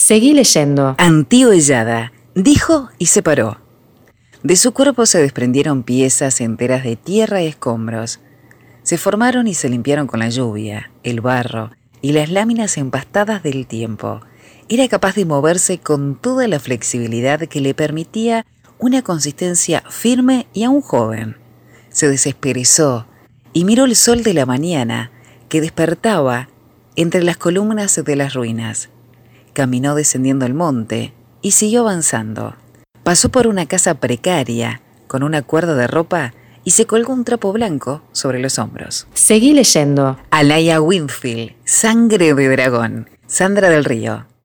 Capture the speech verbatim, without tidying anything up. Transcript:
Seguí leyendo. Antío-Ellada dijo y se paró. De su cuerpo se desprendieron piezas enteras de tierra y escombros. Se formaron y se limpiaron con la lluvia, el barro y las láminas empastadas del tiempo. Era capaz de moverse con toda la flexibilidad que le permitía una consistencia firme y aún joven. Se desesperezó y miró el sol de la mañana que despertaba entre las columnas de las ruinas. Caminó descendiendo el monte y siguió avanzando. Pasó por una casa precaria con una cuerda de ropa y se colgó un trapo blanco sobre los hombros. Seguí leyendo. Alaya Winfield, Sangre de dragón, Sandra del Río.